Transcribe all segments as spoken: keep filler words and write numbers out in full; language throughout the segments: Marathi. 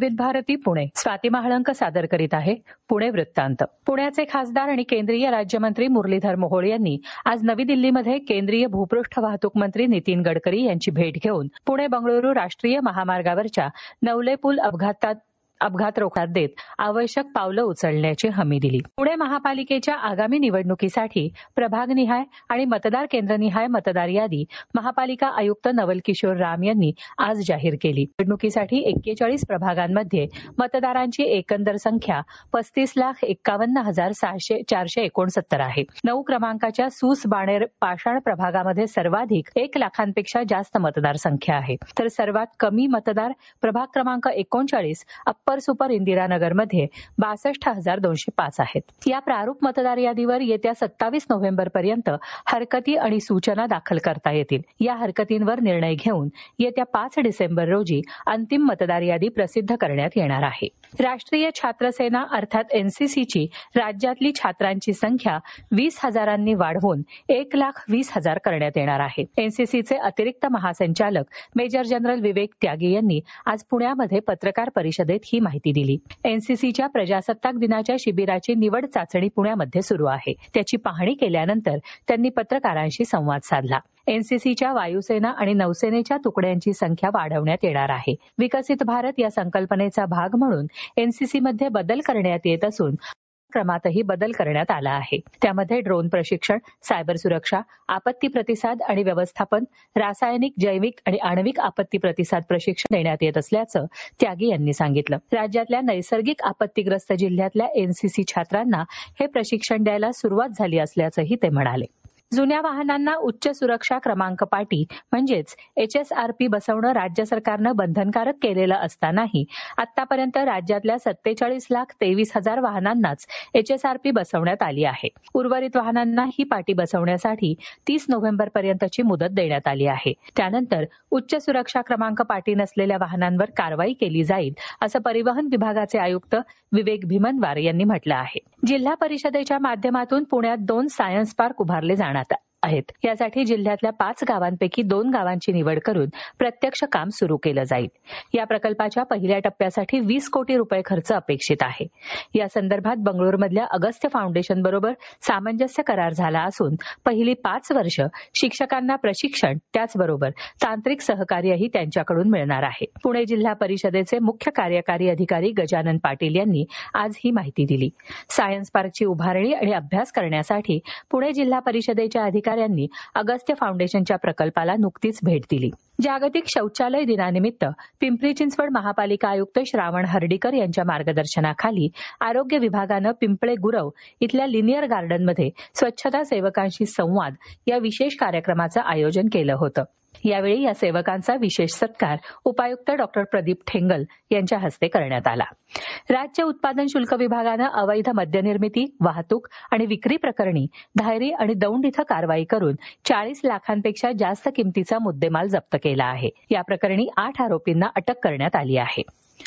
विविध भारती पुणे. स्वाती महाळंक सादर करीत आहे पुणे वृत्तांत. पुण्याचे खासदार आणि केंद्रीय राज्यमंत्री मुरलीधर मोहोळ यांनी आज नवी दिल्लीमध्ये केंद्रीय भूपृष्ठ वाहतूक मंत्री नितीन गडकरी यांची भेट घेऊन पुणे बंगळुरू राष्ट्रीय महामार्गावरच्या नवले पूल अपघातात अपघात रोखण्यात देत आवश्यक पावलं उचलण्याची हमी दिली. पुणे महापालिकेच्या आगामी निवडणुकीसाठी प्रभागनिहाय आणि मतदार केंद्रनिहाय मतदार यादी महापालिका आयुक्त नवल किशोर राम यांनी आज जाहीर केली. निवडणुकीसाठी एक्केचाळीस प्रभागांमध्ये मतदारांची एकंदर संख्या पस्तीस लाख एक्कावन्न हजार सहाशे चारशे एकोणसत्तर आहे. नऊ क्रमांकाच्या सूस बाणेर पाषाण प्रभागामध्ये सर्वाधिक एक लाखांपेक्षा जास्त मतदार संख्या आहे, तर सर्वात कमी मतदार प्रभाग क्रमांक एकोणचाळीस अप्पर सुपर इंदिरानगरमध्ये बासष्ट हजार दोनशे पाच आहेत. या प्रारूप मतदार यादीवर येत्या सत्तावीस नोव्हेंबर पर्यंत हरकती आणि सूचना दाखल करता येतील. या हरकतींवर निर्णय घेऊन येत्या पाच डिसेंबर रोजी अंतिम मतदार यादी प्रसिद्ध करण्यात येणार आहे. राष्ट्रीय छात्र सेना अर्थात एनसीसीची राज्यातली छात्रांची संख्या वीस हजारांनी वाढवून एक लाख वीस हजार करण्यात येणार आहे. एनसीसीचे अतिरिक्त महासंचालक मेजर जनरल विवेक त्यागी यांनी आज पुण्यामध्ये पत्रकार परिषदेत ही माहिती दिली. एनसीसीच्या प्रजासत्ताक दिनाच्या शिबिराची निवड चाचणी पुण्यामध्ये सुरू आहे. त्याची पाहणी केल्यानंतर त्यांनी पत्रकारांशी संवाद साधला. एनसीसीच्या वायुसेना आणि नौसेनेच्या तुकड्यांची संख्या वाढवण्यात येणार आहे. विकसित भारत या संकल्पनेचा भाग म्हणून एनसीसीमध्ये बदल करण्यात येत असून क्रमातही बदल करण्यात आला आहे. त्यामध्ये ड्रोन प्रशिक्षण, सायबर सुरक्षा, आपत्ती प्रतिसाद आणि व्यवस्थापन, रासायनिक, जैविक आणि आण्विक आपत्ती प्रतिसाद प्रशिक्षण देण्यात येत असल्याचं त्यागी यांनी सांगितलं. राज्यातल्या नैसर्गिक आपत्तीग्रस्त जिल्ह्यातल्या एनसीसी छात्रांना हे प्रशिक्षण द्यायला सुरुवात झाली असल्याचंही ते म्हणाले. जुन्या वाहनांना उच्च सुरक्षा क्रमांक पाटी म्हणजेच एचएसआरपी बसवणं राज्य सरकारनं बंधनकारक केलेलं असतानाही आतापर्यंत राज्यातल्या सत्तेचाळीस लाख तेवीस हजार वाहनांनाच एचएसआरपी बसवण्यात आली आहे. उर्वरित वाहनांना ही पाटी बसवण्यासाठी तीस नोव्हेंबर पर्यंतची मुदत देण्यात आली आहे. त्यानंतर उच्च सुरक्षा क्रमांक पाटी नसलेल्या वाहनांवर कारवाई केली जाईल असं परिवहन विभागाचे आयुक्त विवेक भीमनवार यांनी म्हटलं आहे. जिल्हा परिषदेच्या माध्यमातून पुण्यात दोन सायन्स पार्क उभारले जाणार आहेत. यासाठी जिल्ह्यातल्या पाच गावांपैकी दोन गावांची निवड करून प्रत्यक्ष काम सुरू केलं जाईल. या प्रकल्पाच्या पहिल्या टप्प्यासाठी वीस कोटी रुपये खर्च अपेक्षित आहे. या संदर्भात बंगळुरूमधल्या अगस्त्य फाउंडेशन बरोबर सामंजस्य करार झाला असून पहिली पाच वर्ष शिक्षकांना प्रशिक्षण त्याचबरोबर तांत्रिक सहकार्यही त्यांच्याकडून मिळणार आहे. पुणे जिल्हा परिषदेचे मुख्य कार्यकारी अधिकारी गजानन पाटील यांनी आज ही माहिती दिली. सायन्स पार्कची उभारणी आणि अभ्यास करण्यासाठी पुणे जिल्हा परिषदेच्या अधिकारी यांनी अगस्त्य फाउंडेशनच्या प्रकल्पाला नुकतीच भेट दिली. जागतिक शौचालय दिनानिमित्त पिंपरी चिंचवड महापालिका आयुक्त श्रावण हर्डीकर यांच्या मार्गदर्शनाखाली आरोग्य विभागानं पिंपळे गुरव इथल्या लिनियर गार्डनमध्ये स्वच्छता सेवकांशी संवाद या विशेष कार्यक्रमाचं आयोजन केलं होतं. यावेळी या सेवकांचा विशेष सत्कार उपायुक्त डॉक्टर प्रदीप ठेंगल यांच्या हस्ते करण्यात आला. राज्य उत्पादन शुल्क विभागानं अवैध मद्यनिर्मिती, वाहतूक आणि विक्री प्रकरणी धायरी आणि दौंड इथं कारवाई करून चाळीस लाखांपेक्षा जास्त किमतीचा मुद्देमाल जप्त केला आहे. या प्रकरणी आठ आरोपींना अटक करण्यात आली आहे.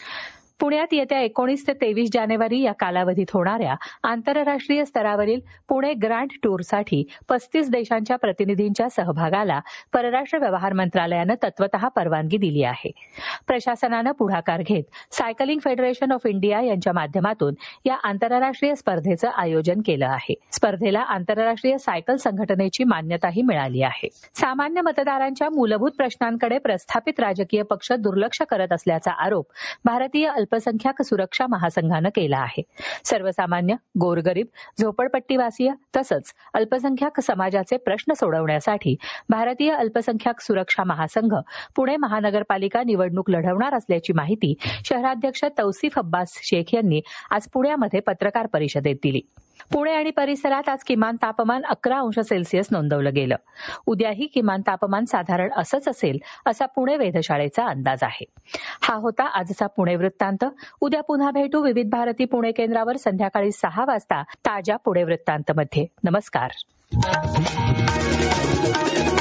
पुण्यात येत्या एकोणीस ते तेवीस जानेवारी या कालावधीत होणाऱ्या आंतरराष्ट्रीय स्तरावरील पुणे ग्रँड टूरसाठी पस्तीस देशांच्या प्रतिनिधींच्या सहभागाला परराष्ट्र व्यवहार मंत्रालयानं तत्वतः परवानगी दिली आहे. प्रशासनानं पुढाकार घेत सायकलिंग फेडरेशन ऑफ इंडिया यांच्या माध्यमातून या आंतरराष्ट्रीय स्पर्धेचं आयोजन केलं आहे. स्पर्धेला आंतरराष्ट्रीय सायकल संघटनेची मान्यताही मिळाली आहे. सामान्य मतदारांच्या मूलभूत प्रश्नांकडे प्रस्थापित राजकीय पक्ष दुर्लक्ष करत असल्याचा आरोप भारतीय अल्पसंख्याक सुरक्षा महासंघानं केला आहे. सर्वसामान्य, गोरगरीब, झोपडपट्टीवासीय तसंच अल्पसंख्याक समाजाचे प्रश्न सोडवण्यासाठी भारतीय अल्पसंख्याक सुरक्षा महासंघ पुणे महानगरपालिका निवडणूक लढवणार असल्याची माहिती शहराध्यक्ष तौसिफ अब्बास शेख यांनी आज पुण्यामध्ये पत्रकार परिषदेत दिली. पुणे आणि परिसरात आज किमान तापमान अकरा अंश सेल्सिअस नोंदवलं गेलं. उद्याही किमान तापमान साधारण असंच असेल असा पुणे वेधशाळेचा अंदाज आहे. हा होता आजचा पुणे वृत्तांत. उद्या पुन्हा भेटू विविध भारती पुणे केंद्रावर संध्याकाळी सहा वाजता ताज्या पुणे वृत्तांतमध्ये. नमस्कार.